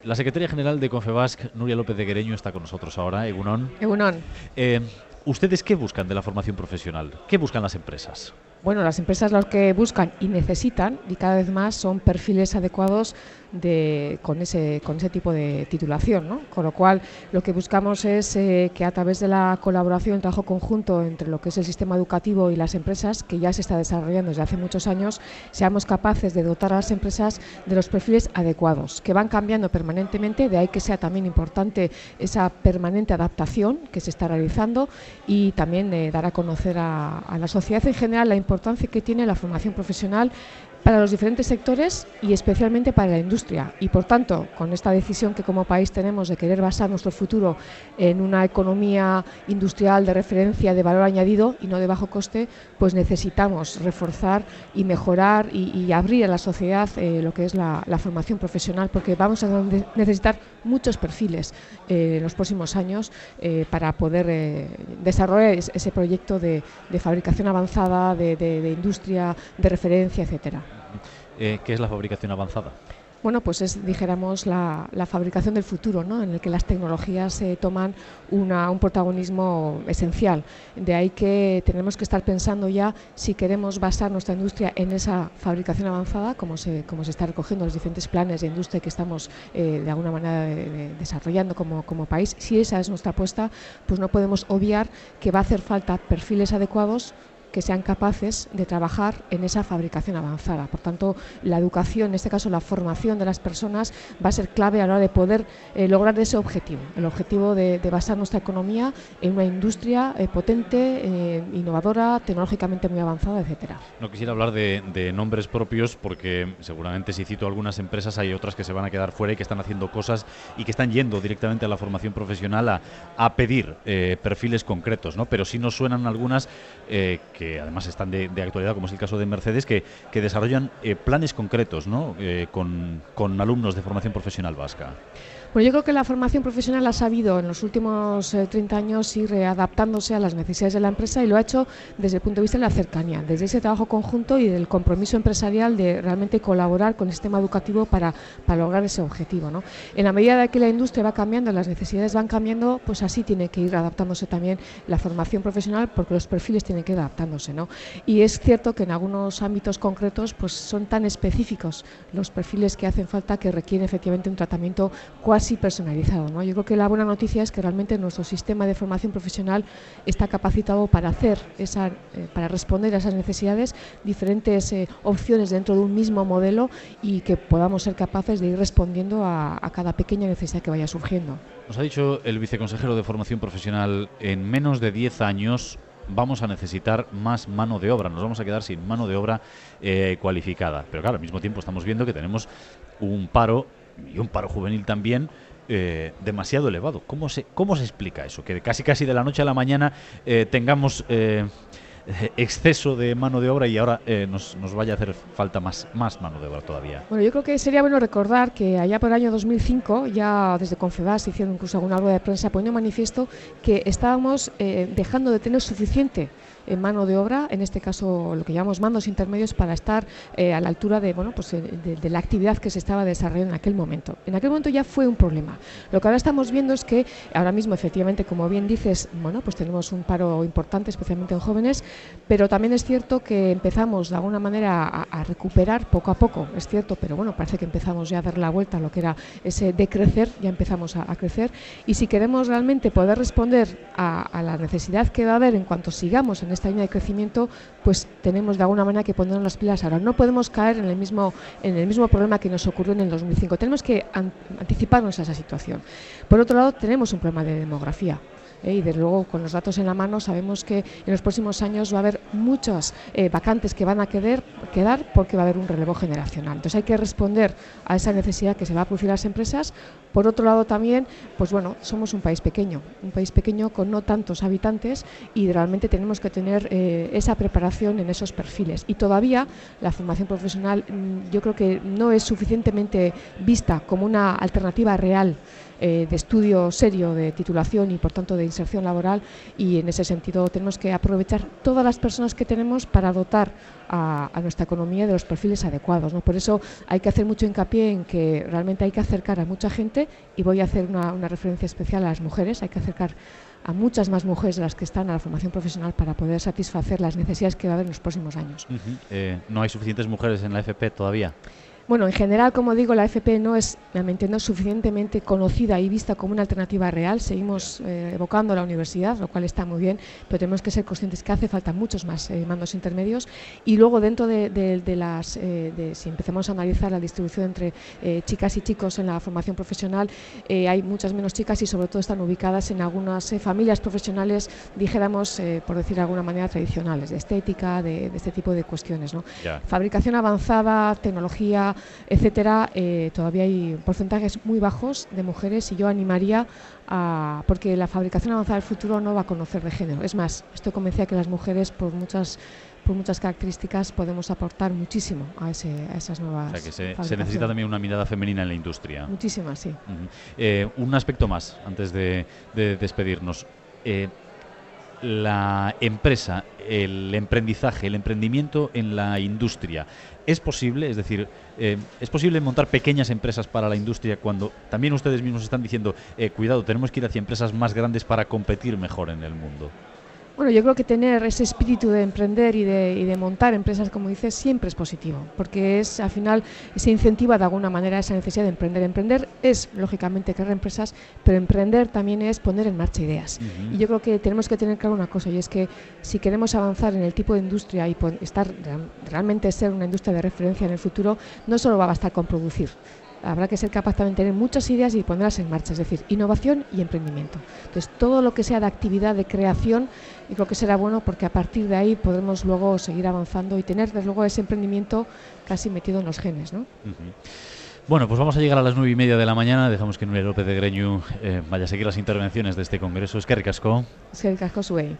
La secretaria general de Confebask, Nuria López de Guereño, está con nosotros ahora. Egunon. Egunon. ¿Ustedes qué buscan de la formación profesional? ¿Qué buscan las empresas? Bueno, las empresas lo que buscan y necesitan, y cada vez más, son perfiles adecuados con ese tipo de titulación, ¿no? Con lo cual, lo que buscamos es que a través de la colaboración, el trabajo conjunto entre lo que es el sistema educativo y las empresas, que ya se está desarrollando desde hace muchos años, seamos capaces de dotar a las empresas de los perfiles adecuados, que van cambiando permanentemente, de ahí que sea también importante esa permanente adaptación que se está realizando y también dar a conocer a la sociedad en general la importancia que tiene la formación profesional para los diferentes sectores y especialmente para la industria. Y por tanto, con esta decisión que como país tenemos de querer basar nuestro futuro en una economía industrial de referencia de valor añadido y no de bajo coste, pues necesitamos reforzar y mejorar y abrir a la sociedad lo que es la formación profesional, porque vamos a necesitar muchos perfiles en los próximos años para poder desarrollar ese proyecto de fabricación avanzada, de industria de referencia, etcétera. ¿Qué es la fabricación avanzada? Bueno, pues es, dijéramos, la fabricación del futuro, ¿no? En el que las tecnologías toman un protagonismo esencial. De ahí que tenemos que estar pensando ya si queremos basar nuestra industria en esa fabricación avanzada, como se está recogiendo en los diferentes planes de industria que estamos de alguna manera desarrollando como país. Si esa es nuestra apuesta, pues no podemos obviar que va a hacer falta perfiles adecuados que sean capaces de trabajar en esa fabricación avanzada. Por tanto, la educación, en este caso la formación de las personas, va a ser clave a la hora de poder lograr ese objetivo, el objetivo de basar nuestra economía en una industria potente, innovadora, tecnológicamente muy avanzada, etcétera. No quisiera hablar de nombres propios porque seguramente si cito algunas empresas hay otras que se van a quedar fuera y que están haciendo cosas y que están yendo directamente a la formación profesional a pedir perfiles concretos, ¿no? Pero sí nos suenan algunas que además están de actualidad, como es el caso de Mercedes, que desarrollan planes concretos, ¿no? Con alumnos de formación profesional vasca. Bueno, yo creo que la formación profesional ha sabido en los últimos 30 años ir adaptándose a las necesidades de la empresa y lo ha hecho desde el punto de vista de la cercanía, desde ese trabajo conjunto y del compromiso empresarial de realmente colaborar con el sistema educativo para lograr ese objetivo, ¿no? En la medida de que la industria va cambiando, las necesidades van cambiando, pues así tiene que ir adaptándose también la formación profesional porque los perfiles tienen que ir adaptándose, ¿no? Y es cierto que en algunos ámbitos concretos pues son tan específicos los perfiles que hacen falta que requieren efectivamente un tratamiento cuasi personalizado, ¿no? Yo creo que la buena noticia es que realmente nuestro sistema de formación profesional está capacitado para para responder a esas necesidades, diferentes opciones dentro de un mismo modelo y que podamos ser capaces de ir respondiendo a cada pequeña necesidad que vaya surgiendo. Nos ha dicho el viceconsejero de Formación Profesional, en menos de 10 años vamos a necesitar más mano de obra, nos vamos a quedar sin mano de obra cualificada. Pero claro, al mismo tiempo estamos viendo que tenemos un paro y un paro juvenil también demasiado elevado. ¿Cómo se explica eso? Que casi de la noche a la mañana tengamos exceso de mano de obra y ahora nos vaya a hacer falta más mano de obra todavía. Bueno, yo creo que sería bueno recordar que allá por el año 2005, ya desde Confebask hicieron incluso alguna rueda de prensa poniendo manifiesto que estábamos dejando de tener suficiente mano de obra, en este caso lo que llamamos mandos intermedios, para estar a la altura de la actividad que se estaba desarrollando en aquel momento. En aquel momento ya fue un problema. Lo que ahora estamos viendo es que ahora mismo, efectivamente, como bien dices, pues tenemos un paro importante, especialmente en jóvenes, pero también es cierto que empezamos de alguna manera a recuperar poco a poco, es cierto, pero bueno, parece que empezamos ya a dar la vuelta a lo que era ese decrecer, ya empezamos a crecer, y si queremos realmente poder responder a la necesidad que va a haber en cuanto sigamos en esta línea de crecimiento, pues tenemos de alguna manera que ponernos las pilas ahora. No podemos caer en el mismo problema que nos ocurrió en el 2005. Tenemos que anticiparnos a esa situación. Por otro lado, tenemos un problema de demografía. Y desde luego con los datos en la mano sabemos que en los próximos años va a haber muchas vacantes que van a quedar porque va a haber un relevo generacional. Entonces hay que responder a esa necesidad que se va a producir en las empresas. Por otro lado también, pues bueno, somos un país pequeño con no tantos habitantes y realmente tenemos que tener esa preparación en esos perfiles. Y todavía la formación profesional yo creo que no es suficientemente vista como una alternativa real de estudio serio, de titulación y por tanto de inserción laboral, y en ese sentido tenemos que aprovechar todas las personas que tenemos para dotar a nuestra economía de los perfiles adecuados, ¿no? Por eso hay que hacer mucho hincapié en que realmente hay que acercar a mucha gente, y voy a hacer una referencia especial a las mujeres. Hay que acercar a muchas más mujeres de las que están a la formación profesional para poder satisfacer las necesidades que va a haber en los próximos años. ¿No hay suficientes mujeres en la FP todavía? Bueno, en general, como digo, la FP no es, me entiendo, suficientemente conocida y vista como una alternativa real. Seguimos evocando la universidad, lo cual está muy bien, pero tenemos que ser conscientes que hace falta muchos más mandos intermedios. Y luego, dentro si empezamos a analizar la distribución entre chicas y chicos en la formación profesional, hay muchas menos chicas, y sobre todo están ubicadas en algunas familias profesionales, dijéramos, por decir de alguna manera, tradicionales, de estética, de este tipo de cuestiones, ¿no? Fabricación avanzada, tecnología, etcétera, todavía hay porcentajes muy bajos de mujeres, y yo animaría porque la fabricación avanzada del futuro no va a conocer de género. Es más, estoy convencida que las mujeres, por muchas características, podemos aportar muchísimo a esas nuevas. O sea, que se necesita también una mirada femenina en la industria. Muchísimas, sí. Un aspecto más antes de despedirnos. La empresa, el emprendizaje, el emprendimiento en la industria, ¿es posible? Es decir, ¿es posible montar pequeñas empresas para la industria cuando también ustedes mismos están diciendo, cuidado, tenemos que ir hacia empresas más grandes para competir mejor en el mundo? Bueno, yo creo que tener ese espíritu de emprender y de montar empresas, como dices, siempre es positivo, porque al final se incentiva de alguna manera esa necesidad de emprender. Emprender es, lógicamente, crear empresas, pero emprender también es poner en marcha ideas. Y yo creo que tenemos que tener claro una cosa, y es que si queremos avanzar en el tipo de industria y realmente ser una industria de referencia en el futuro, no solo va a bastar con producir. Habrá que ser capaz también de tener muchas ideas y ponerlas en marcha, es decir, innovación y emprendimiento. Entonces, todo lo que sea de actividad, de creación, yo creo que será bueno, porque a partir de ahí podremos luego seguir avanzando y tener, desde luego, ese emprendimiento casi metido en los genes, ¿no? Bueno, pues vamos a llegar a las 9:30 de la mañana. Dejamos que Nuria López de Greñu vaya a seguir las intervenciones de este congreso. Eskerrik asko. Eskerrik asko zuei.